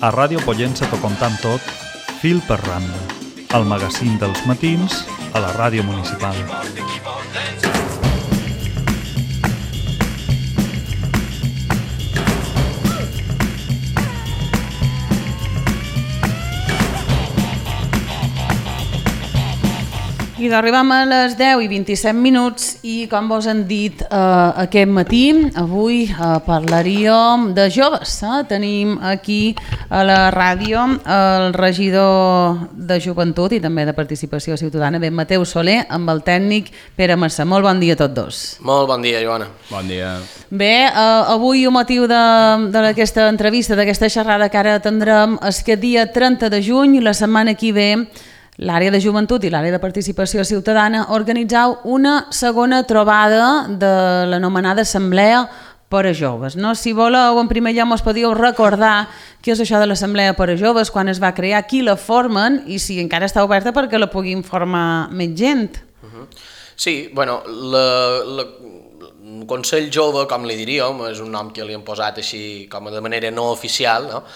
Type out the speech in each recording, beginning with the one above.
A Ràdio Pollença t'ho contam tot, fil per randa. El magazín dels matins a la ràdio municipal. I arribem a les 10 i 27 minuts i com vos han dit aquest matí, avui parlaríem de joves. Tenim aquí a la ràdio el regidor de Joventut i també de Participació Ciutadana, ben Mateu Soler, amb el tècnic Pere Massà. Molt bon dia a tots dos. Molt bon dia, Joana. Bon dia. Bé, avui el motiu d'aquesta entrevista, d'aquesta xerrada que ara tindrem, és que dia 30 de juny, la setmana que ve, l'àrea de joventut i l'àrea de participació ciutadana organitzau una segona trobada de l'anomenada Assemblea per a Joves. No? Si voleu, en primer lloc, us podíeu recordar què és això de l'Assemblea per a Joves, quan es va crear, qui la formen i si encara està oberta perquè la puguin formar més gent. Sí, bueno, el Consell Jove, com li diríem, és un nom que li han posat així com de manera no oficial, no?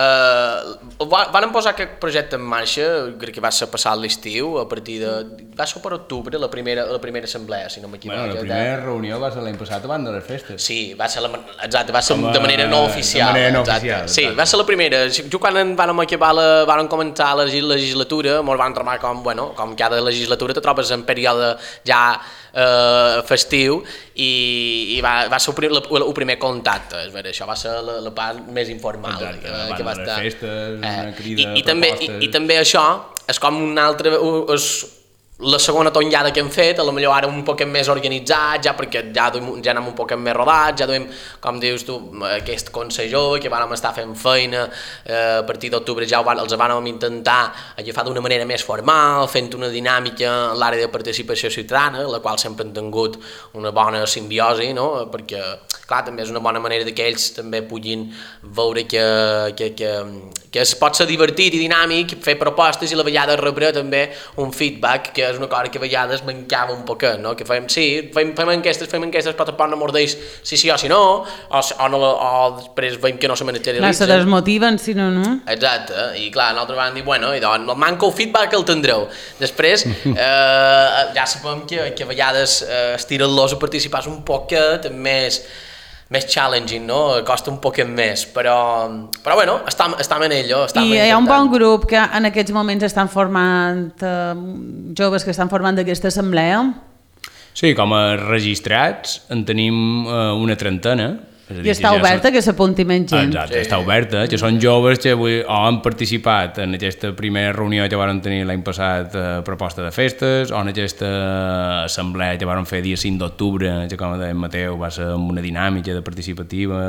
Van posar aquest projecte en marxa, crec que va ser passat l'estiu, a partir de... va ser per octubre, la primera assemblea, si no m'equivoco. Bueno, la primera reunió va ser l'any passat abans de les festes. Sí, va ser exacte, va ser de manera no oficial. De manera no oficial. Sí, va ser la primera. Jo quan vam acabar van començar la legislatura, ens van trobar com cada legislatura te trobes en període ja festiu i va ser el primer contacte, és veritat, això va ser la part més informal. Exacte, que va estar. Les festes, una crida, propostes... I també això és com un altre... la segona tonyada que hem fet, potser ara un poc més organitzat, ja perquè ja anem un poc més rodats, ja duem, com dius tu, aquest Consell Jove, que vam estar fent feina, a partir d'octubre ja els vam intentar agafar d'una manera més formal, fent una dinàmica en l'àrea de participació ciutadana, la qual sempre han tingut una bona simbiosi, no? Perquè, clar, també és una bona manera que ells també puguin veure que es pot ser divertit i dinàmic, fer propostes i la vegada rebre també un feedback, que és una cosa que a vegades mancava un poquet, no? Que fem enquestes, però tampoc no mordeix si sí o si no, o després veiem que no se materialitza. Clar, se desmotiven, si no, no? Exacte, i clar, nosaltres vam dir, bueno, i doncs, manca el feedback que el tindreu. Després, ja sabem que a vegades estirar-los a participar és un poquet més challenging, no? Costa un poc més, però bueno, estem en ello. I hi ha un bon grup que en aquests moments estan formant, joves que estan formant d'aquesta assemblea? Sí, com a registrats en tenim una trentena. I està oberta que s'apunti menys gent. Exacte, sí. Està oberta, que són joves que avui han participat en aquesta primera reunió que vam tenir l'any passat proposta de festes, o en aquesta assemblea que vam fer dia 5 d'octubre, que com deia Mateu va ser una dinàmica de participativa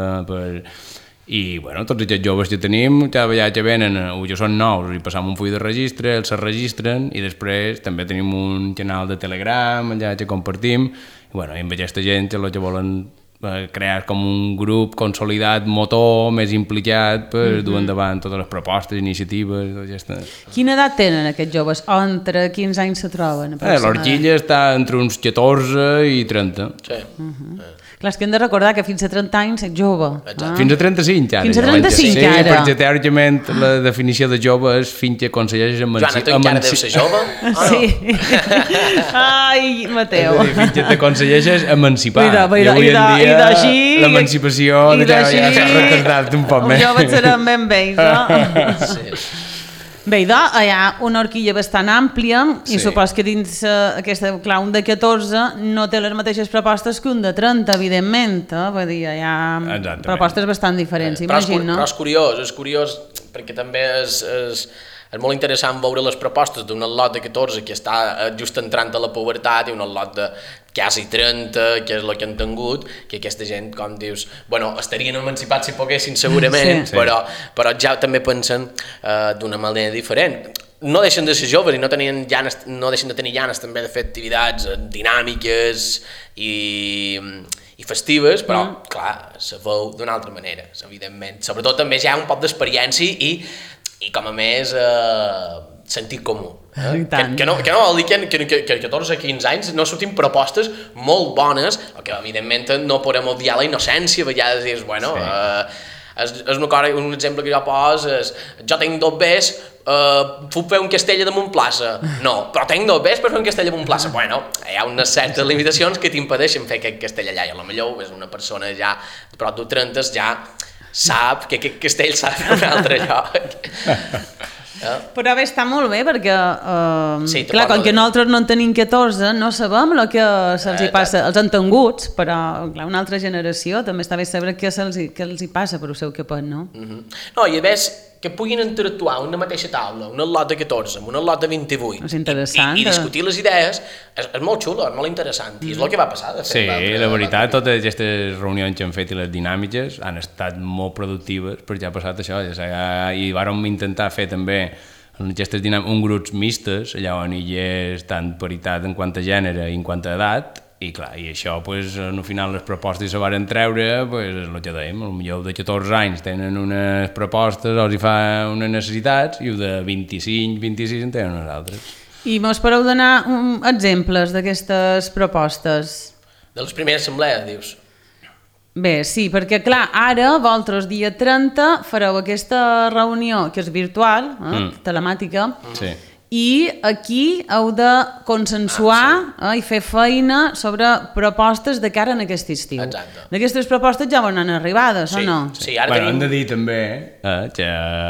i bueno, tots aquests joves que tenim cada vegada que venen o ja són nous i passam un full de registre, els se registren i després també tenim un canal de Telegram allà que compartim i bueno, amb aquesta gent que volen crear com un grup consolidat, motor, més implicat per dur endavant totes les propostes, iniciatives, tot aquesta... Quina edat tenen aquests joves? O entre quins anys se troben? L'horquilla està entre uns 14 i 30. Sí. Clar, és que hem de recordar que fins a 30 anys és jove. Fins a 35 ara. Fins a 35 ara. Sí, perquè teòricament la definició de jove és fins que aconsegueixes Joana, tu encara deus ser jove? Sí. Ai, Mateu. És a dir, fins que t'aconsegueixes emancipar. I avui en dia l'emancipació ja s'ha retardat un poc més. Els joves seran ben vells, no? Sí. Bé, hi ha una horquilla bastant àmplia i supos que dins aquesta, clar, un de 14 no té les mateixes propostes que un de 30, evidentment. Vull dir, hi ha propostes bastant diferents, imagino, no? Però és curiós perquè també és molt interessant veure les propostes d'un lot de 14 que està just entrant a la pubertat i un lot de quasi 30, que és el que han tingut, que aquesta gent, com dius, bueno, estarien emancipats si poguessin segurament, sí. Però ja també pensen d'una manera diferent. No deixen de ser joves i no deixen de tenir ganes també de fer activitats dinàmiques i festives, però, clar, se veu d'una altra manera, evidentment. Sobretot també ja hi ha un poc d'experiència i com a més sentit comú. Que no vol dir que 14 o 15 anys no sortim propostes molt bones, o que evidentment no podem odiar la innocència, a vegades dius, bueno, És una cosa, un exemple que jo poso és, jo tinc 2 Bs, puc fer un castell a damunt plaça? No, però tinc 2 Bs per fer un castell a damunt plaça. Bueno, hi ha unes certes limitacions que t'impedeixen fer aquest castell allà, i potser és una persona ja de prop de 30 ja sap que aquest castell s'ha de fer un altre lloc. Però bé, està molt bé perquè, Sí, clar, com que nosaltres no en tenim 14, no sabem el que se'ls hi passa, els entenguts, però clar, una altra generació també està bé saber què els hi passa per el seu capet, no? No, i a més, que puguin interactuar en una mateixa taula, un lot de 14 amb un lot de 28, És interessant, i discutir les idees, és molt xulo, és molt interessant, i és el que va passar. De fet, Sí, la veritat, totes aquestes reunions que hem fet i les dinàmiques han estat molt productives, perquè ha passat això, i vàrem intentar fer també en aquestes dinàmiques grups mixtes, allà on hi és tant paritat en quant a gènere i en quant a edat, i clar, i això, pues, al final les propostes se van treure, pues, és el que dèiem, potser de 14 anys tenen unes propostes, els hi fa unes necessitats, i de 25, 26 en tenen unes altres. I mos podeu donar exemples d'aquestes propostes? De les primeres assemblees, dius. Bé, sí, perquè clar, ara vosaltres dia 30 fareu aquesta reunió que és virtual, telemàtica, Sí. i aquí heu de consensuar i fer feina sobre propostes de cara en aquest estiu. Exacte. D'aquestes propostes ja van arribades, o no? Sí, ara Bueno, tenim... hem de dir també que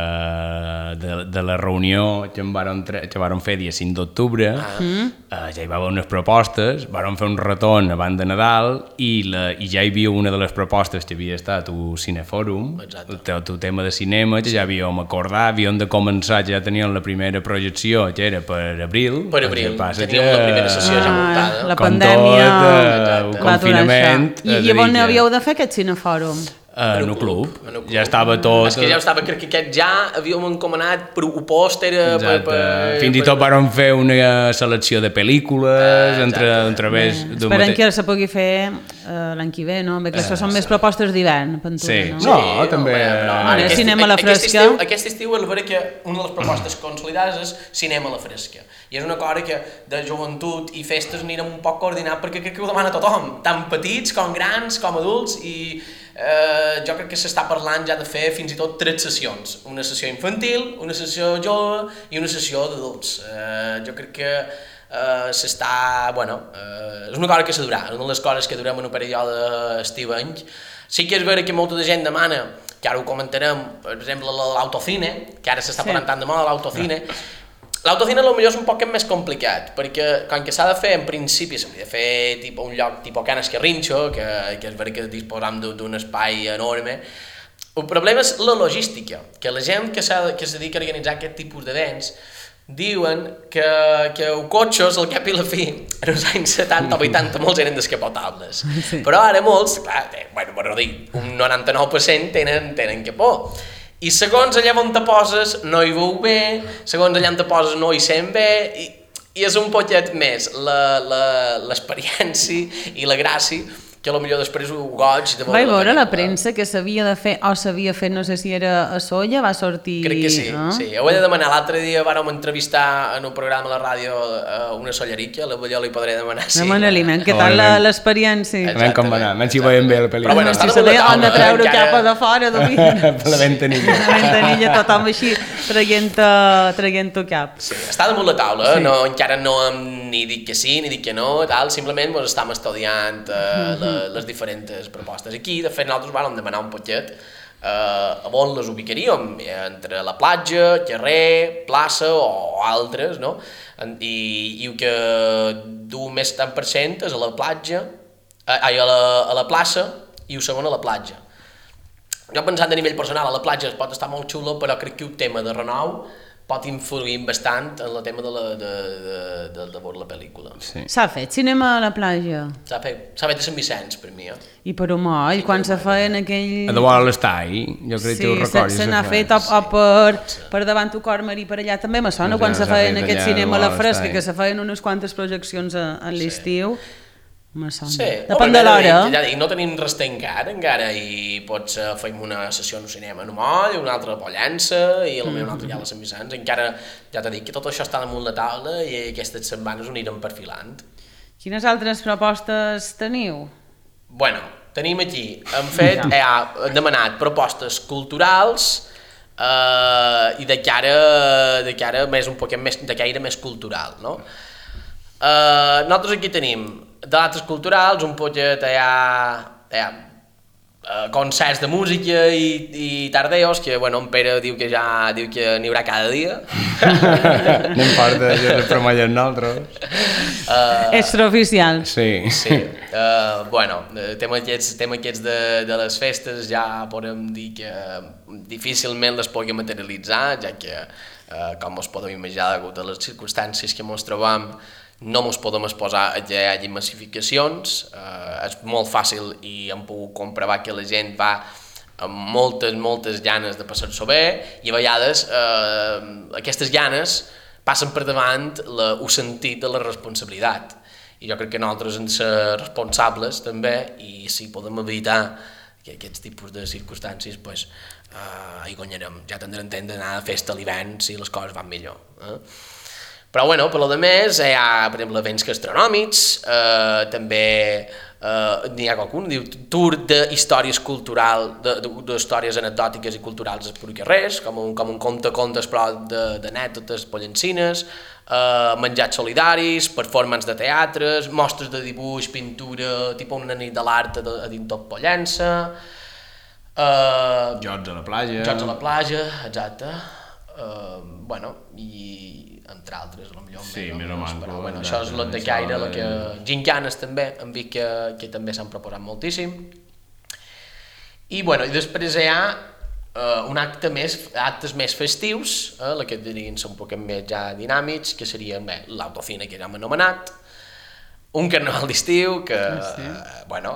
de la reunió que vàrem fer dia 5 d'octubre, ja hi va haver unes propostes, vàrem fer un retorn abans de Nadal i ja hi havia una de les propostes que havia estat un cinefòrum, el tema de cinema, que ja havíem acordat, havíem de començar, ja teníem la primera projecció, que era per abril. Per abril, teníem la primera sessió ja muntada. La pandèmia el confinament. I llavors havíeu de fer aquest cinefòrum? En un club. Ja estava tot... És que ja estava, crec que aquest ja havíem encomanat per un pòster... Fins i tot vàrem fer una selecció de pel·lícules a través d'un... Esperem que se pugui fer l'any que ve, no? Perquè això són més propostes d'hivern, Ventura, Sí, no? no, també... Cinema a la fresca. Aquest estiu és vera que una de les propostes consolidades és cinema a la fresca. I és una cosa que de joventut i festes anirem un poc coordinat perquè crec que ho demana tothom, tant petits com grans com adults, i jo crec que s'està parlant ja de fer fins i tot 3 sessions. Una sessió infantil, una sessió jove i una sessió d'adults. Jo crec que s'està... Bueno, és una cosa que s'ha és una de les coses que durem en un període estiu-any. Sí que és vera que molta de gent demana, que ara ho comentarem, per exemple, l'autocine, que ara s'està parlant tant de moda, l'autocine. L'autocine potser és un poc més complicat, perquè com que s'ha de fer, en principi, s'hauria de fer un lloc tipus Can Escarrinxo, que és vera que disposam d'un espai enorme. El problema és la logística, que la gent que es dedica a organitzar aquest tipus d'events diuen que els cotxes, al cap i la fi, en els anys 70 o 80 molts eren descapotables. Sí. Però ara molts, clar, per no dir, un 99% tenen capó. I segons allà on te poses no hi veu bé, segons allà on te poses no hi sent bé, i és un poquet més l'experiència i la gràcia que potser després ho goig de veure. Vaig veure la premsa que s'havia de fer, o s'havia fet, no sé si era a Solla, va sortir... Crec que sí, sí. Ho he de demanar. L'altre dia vàrem entrevistar en un programa a la ràdio una sollerica, jo li podré demanar. Demana-li, què tal l'experiència? Anem com va anar, menys si veiem bé la pel·lícula. Però bueno, està damunt la taula. Han de treure capa de fora, per la ventanilla. La ventanilla, tothom així, traient-ho cap. Sí, està damunt la taula, encara no hem ni dit que sí, ni dit que no, simplement estem estudiant les diferents propostes. Aquí, de fet, nosaltres vam demanar un poquet on les ubicaríem, entre la platja, carrer, plaça o altres, no? I el que du més tant % és a la platja, a la plaça, i el segon a la platja. Jo pensant a nivell personal, a la platja pot estar molt xulo, però crec que el tema de renou pot influir bastant en el tema de veure la pel·lícula. Sí. S'ha fet cinema a la platja? S'ha fet a Sant Vicenç, per mi. I per Moll, quan se feien aquell... A davant l'estall, jo crec que ho recordo. Sí, se n'ha fet o per davant el Cor Marí per allà també me sona, quan se feien aquest cinema a la fresca, que se feien unes quantes projeccions a l'estiu. Me sona. Sí, depèn de l'hora. Ja dic, no tenim res encara, i pots fem una sessió en cinema a Moll, una altra a Pollença, i potser una altra ja a Sant Vicenç. Encara, ja t'he dit que tot això està damunt la taula i aquestes setmanes ho anirem perfilant. Quines altres propostes teniu? Bueno, tenim aquí, hem demanat propostes culturals i de cara més un poc més, de caire més cultural, no? Nosaltres aquí tenim dates culturals, un poquet concerts de música i tardeos, que bueno, en Pere diu que n'hi haurà cada dia. No importa, jo no promouen nosaltres. Extraoficial. Sí. Bueno, tema aquests de les festes ja podem dir que difícilment les pugui materialitzar, ja que, com us podeu imaginar, degut a les circumstàncies que ens trobem, no ens podem exposar a que hi hagi massificacions. És molt fàcil i hem pogut comprovar que la gent va amb moltes ganes de passar-s'ho bé i a vegades aquestes ganes passen per davant el sentit de la responsabilitat. I jo crec que nosaltres hem de ser responsables també, i si podem evitar que aquests tipus de circumstàncies hi guanyarem. Ja tindrem temps d'anar a festa a l'hivern si les coses van millor. Però bueno, per lo més hi ha, per exemple, events gastronòmics, també n'hi ha qualcun, diu tour d'històries culturals, d'històries anecdòtiques i culturals per carrers, com un conte-contes però d'anècdotes pollancines, menjats solidaris, performance de teatres, mostres de dibuix, pintura, tipus una nit de l'art a dins tot Pollença, Jocs a la platja. Jocs a la platja, exacte. Bueno, i entre altres, potser sí, més o menys, però bueno, això és l'ot de caire, gincanes també, hem vist que també s'han proposat moltíssim. I bueno, i després hi ha actes més festius, la que dirien són un poc més ja dinàmics, que serien l'autocine que ja hem anomenat, un carnaval d'estiu que, bueno,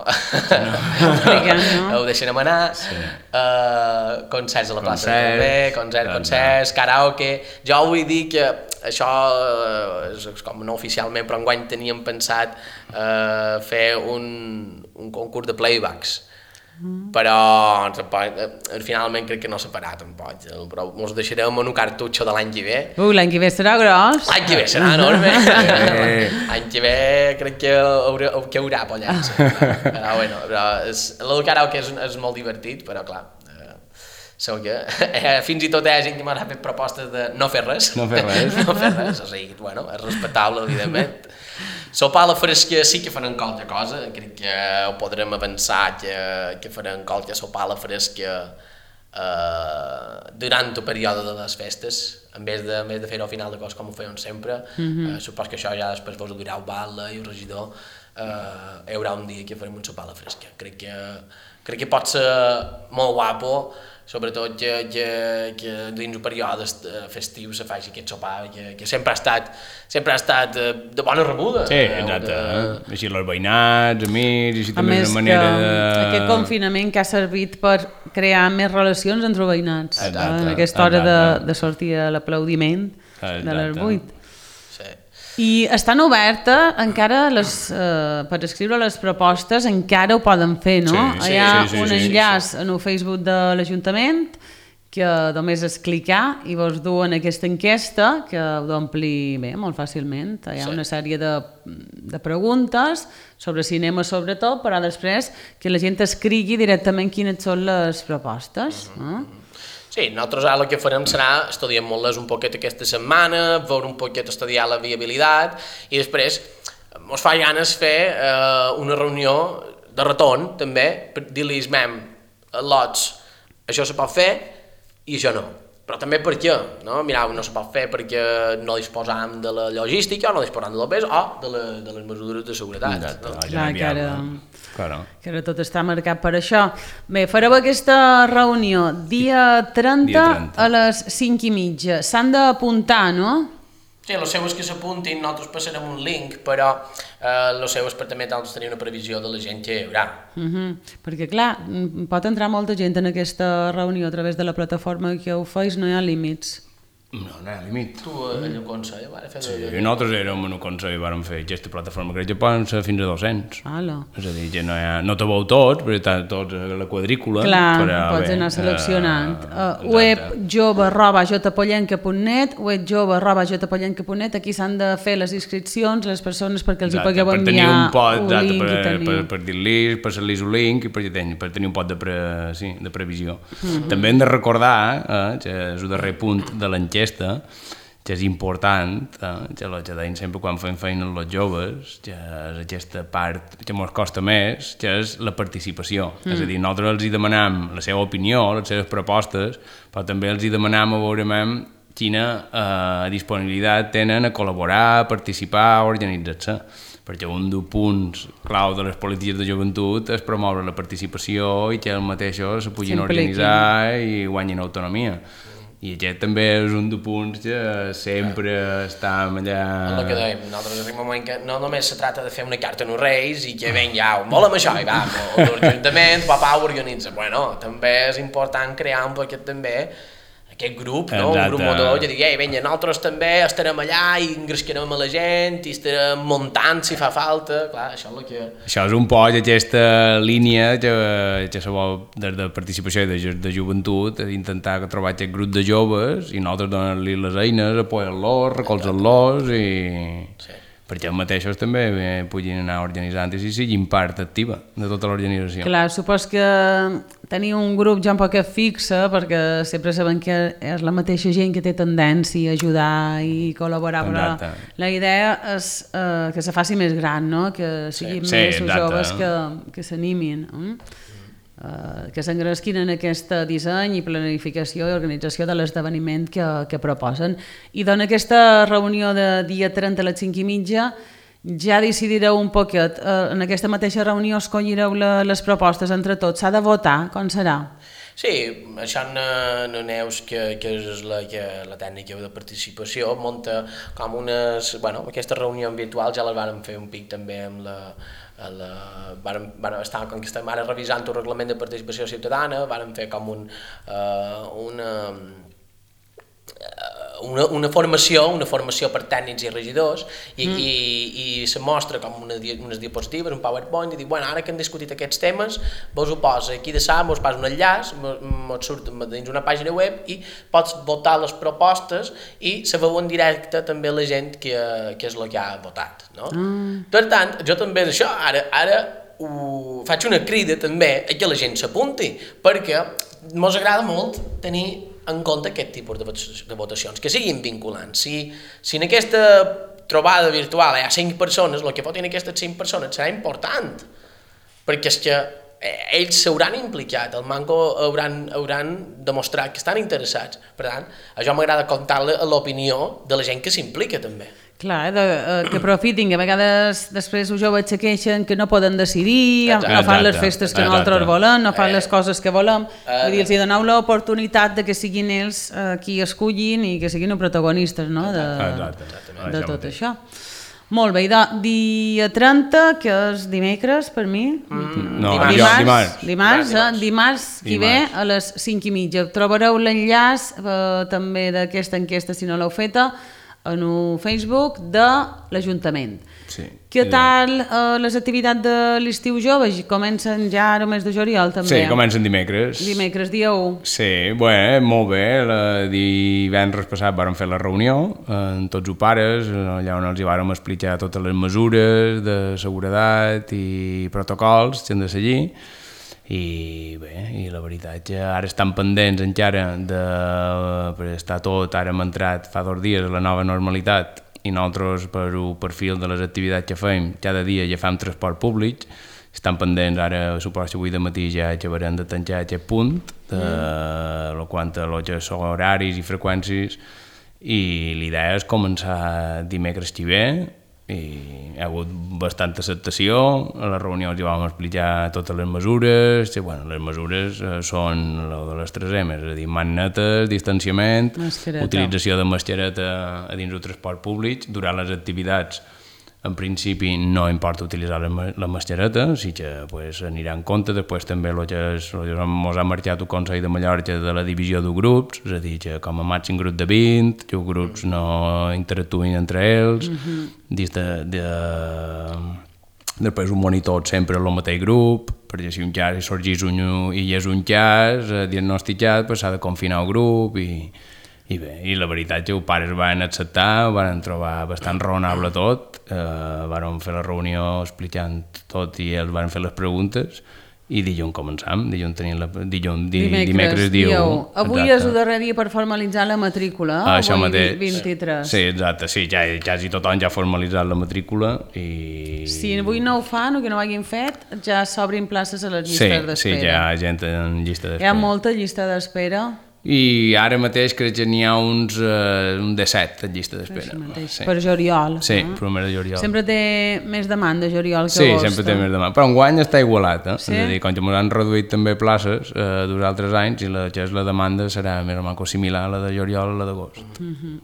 ho deixen anar, concerts a la plaça també, concerts, karaoke. Jo vull dir que això és com no oficialment, però enguany teníem pensat fer un concurs de playbacks, però finalment crec que no s'ha parat tampoc, però ens deixarem en un cartutxo de l'any que ve. L'any que ve serà gros. L'any que ve serà enorme. L'any que ve crec que hi haurà Pollença. Però bueno, el del karaoke és molt divertit, però clar, segur que fins i tot hi ha gent que m'ha fet propostes de no fer res. No fer res. No fer res, o sigui, bueno, és respectable, evidentment. Sopar a la fresca sí que farem qualque cosa, crec que ho podrem avançar, que farem qualque sopar a la fresca durant el període de les festes, en vez de fer-ho al final de cos com ho fèiem sempre. Supos que això ja després vos ho dirà el batlle i el regidor, hi haurà un dia que farem un sopar a la fresca. Crec que pot ser molt guapo, sobretot que dins el període festiu se faci aquest sopar, que sempre ha estat de bona rebuda. Sí, exacte. Així els veïnats, amics, així també és una manera de... Aquest confinament que ha servit per crear més relacions entre veïnats, en aquesta hora de sortir a l'aplaudiment de les 8. I estan obertes encara per escriure les propostes, encara ho poden fer, no? Hi ha un enllaç en el Facebook de l'Ajuntament que només és clicar i vos duen aquesta enquesta que ho d'omplir bé, molt fàcilment. Hi ha una sèrie de preguntes sobre cinema sobretot, però després que la gent escrigui directament quines són les propostes. Sí, nosaltres ara el que farem serà estudiar molt un poquet aquesta setmana, veure un poquet, estudiar la viabilitat i després ens fa ganes fer una reunió de retorn també, per dir-los lots, això se pot fer i això no. Però també per què? Mireu, no se pot fer perquè no disposam de la logística o no disposam de la pes o de les mesures de seguretat. Clar, que ara tot està marcat per això. Bé, fareu aquesta reunió dia 30 a les 5:30. S'han d'apuntar, no? Sí, els seus que s'apuntin, nosaltres passarem un link, però els seus per també tenir una previsió de la gent que hi haurà. Perquè clar, pot entrar molta gent en aquesta reunió a través de la plataforma que ho feis, no hi ha límits. No, no, límit. Tu, el Consell, vale? Sí, nosaltres érem en un Consell i vam fer aquesta plataforma, crec que poden ser fins a 200. És a dir, que no te veu tots, perquè estan tots a la quadrícula. Clar, pots anar seleccionant. web@jotapollenca.net, web@jotapollenca.net, aquí s'han de fer les inscripcions, les persones perquè els hi pugueu enviar un link i tenir... Per dir-li, per ser-li un link i per tenir un pot de previsió. També hem de recordar, que és el darrer punt de l'enquesta, que és important, que el que deim sempre quan fem feina amb els joves, que és aquesta part que ens costa més, que és la participació. És a dir, nosaltres els demanam la seva opinió, les seves propostes, però també els demanam a veure quina disponibilitat tenen a col·laborar, a participar, a organitzar-se. Perquè un dels punts clau de les polítiques de joventut és promoure la participació i que els mateixos se puguin organitzar i guanyin autonomia. I aquest també és un dels punts que sempre estàvem allà... El que dèiem, nosaltres arriba un moment que no només se tracta de fer una carta als Reis i que vinga, volem això, i va, l'Ajuntament, papà ho organitza. Bueno, també és important crear un poquet també aquest grup, no? Un grup motor que digui, ei, vinga, nosaltres també estarem allà i engrescarem a la gent i estarem muntant si fa falta, clar, això és el que... Això és un poc aquesta línia que se vol des de participació i de joventut, intentar trobar aquest grup de joves i nosaltres donar-li les eines, apoyar-los, recolzar-los i... Sí. Perquè els mateixos també puguin anar organitzant i siguin part activa de tota l'organització. Clar, supos que tenir un grup ja un poc fixa, perquè sempre sabem que és la mateixa gent que té tendència a ajudar i col·laborar, però la idea és que se faci més gran, no? Que siguin més els joves que s'animin. Que s'engresquin en aquest disseny i planificació i organització de l'esdeveniment que proposen. I doncs aquesta reunió de dia 30 a les 5:30 ja decidireu un poquet. En aquesta mateixa reunió escollireu les propostes entre tots. S'ha de votar, com serà? Sí, això no neus que és la tècnica de participació, munta com unes... Bueno, aquesta reunió virtual ja les vàrem fer un pic també amb com que estem ara revisant el reglament de participació ciutadana, vàrem fer com una formació per tècnics i regidors i se mostra com unes diapositives, un PowerPoint i diu, bueno, ara que hem discutit aquests temes vos ho posa aquí de salt, vos passa un enllaç mos surt dins una pàgina web i pots votar les propostes i se veu en directe també la gent que és el que ha votat, no? Per tant, jo també això, ara faig una crida també a que la gent s'apunti, perquè mos agrada molt tenir en compte aquest tipus de votacions, que siguin vinculants. Si en aquesta trobada virtual hi ha 5 persones, el que votin aquestes 5 persones serà important, perquè és que ells s'hauran implicat, el manco hauran demostrat que estan interessats. Per tant, això m'agrada comptar l'opinió de la gent que s'implica també. Clar, que aprofitin, que a vegades després els joves se queixen que no poden decidir, no fan les festes que nosaltres volem, no fan les coses que volem, vull dir, els doneu l'oportunitat de que siguin ells qui escullin i que siguin els protagonistes de tot això. Molt bé, dia 30, que és dimecres per mi? No, dimarts qui ve a les 5:30. Trobareu l'enllaç també d'aquesta enquesta si no l'heu feta en el Facebook de l'Ajuntament. Què tal les activitats de l'estiu jove? Comencen ja el mes de juliol també? Sí, comencen dimecres. Dimecres, dia 1. Sí, bé, molt bé. Divendres passat vàrem fer la reunió amb tots els pares, allà on els hi vàrem explicar totes les mesures de seguretat i protocols que han de seguir. I bé, i la veritat que ara estan pendents encara perquè està tot, ara hem entrat fa 2 dies a la nova normalitat i nosaltres per el perfil de les activitats que fem cada dia ja fem transport públic, estan pendents, ara suposo que avui de matí ja acabarem de tancar aquest punt quant a els horaris i freqüències i l'idea és començar dimecres que ve i hi ha hagut bastanta acceptació, a la reunió els vam explicar totes les mesures, que, bueno, les mesures són de les 3M, és a dir, mans netes, distanciament, utilització de mascareta a dins del transport públic, durant les activitats en principi no importa utilitzar la mascareta, sí que pues, anirà en compte. Després també ens ha marcat el Consell de Mallorca de la divisió de grups, és a dir, que com a màxim grup de 20, que els grups no interactuïn entre ells, després un monitor sempre en el mateix grup, perquè si un cas sorgís i és un cas diagnosticat, pues, s'ha de confinar el grup i bé, i la veritat és que els pares van acceptar, van trobar bastant raonable tot, van fer la reunió explicant tot i ells van fer les preguntes i dilluns començam, dimecres diu. Avui és el darrer dia per formalitzar la matrícula, això avui mateix, 23. Sí, exacte, sí, quasi tothom ja ha formalitzat la matrícula i... Si avui no ho fan o que no ho hagin fet, ja s'obrin places a les llistes d'espera. Sí, ja hi ha gent en llista d'espera. Hi ha molta llista d'espera. I ara mateix crec que n'hi ha un de 7 en llista d'espera. Sí. Per juliol. Sí, per el mes de juliol. Sempre té més demanda juliol que agost. agost. Sí, sempre té més demanda. Però enguany està igualat, Sí? És a dir, com que ens han reduït també places dels altres anys i la demanda serà més o menys similar a la de juliol a la d'agost.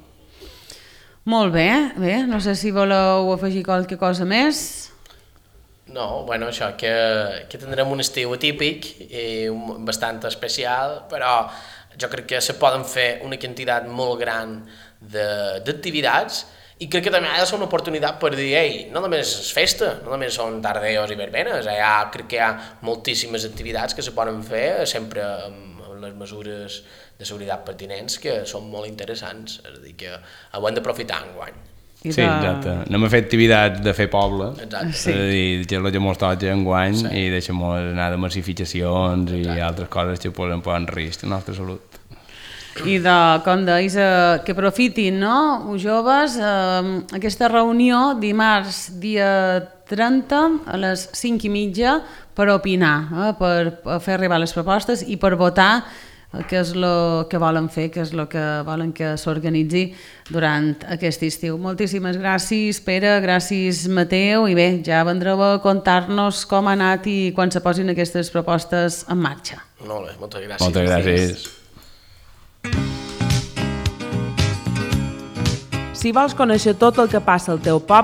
Molt bé, no sé si voleu afegir qualque cosa més. No, bueno, això, que tindrem un estiu atípic i bastant especial, però jo crec que se poden fer una quantitat molt gran d'activitats i crec que també ha de ser una oportunitat per dir, ei, no només és festa, no només són tardeos i verbenes, crec que hi ha moltíssimes activitats que se poden fer sempre amb les mesures de seguretat pertinents que són molt interessants, és a dir, que ho hem d'aprofitar enguany. Sí, exacte. Anem a fer activitats de fer poble, Exacte. Sí. és a dir, que és el que mos toca enguany i deixem-nos anar de massificacions i altres coses que poden posar en risc la nostra salut. I com deies, que aprofitin, no? Els joves, aquesta reunió dimarts dia 30 a les 5:30 per opinar, per fer arribar les propostes i per votar què és el que volen fer, què és el que volen que s'organitzi durant aquest estiu. Moltíssimes gràcies, Pere, gràcies, Mateu, i bé, ja vendreu a contar-nos com ha anat i quan se posin aquestes propostes en marxa. Molt bé, moltes gràcies. Moltes gràcies. Si vols conèixer tot el que passa al teu poble,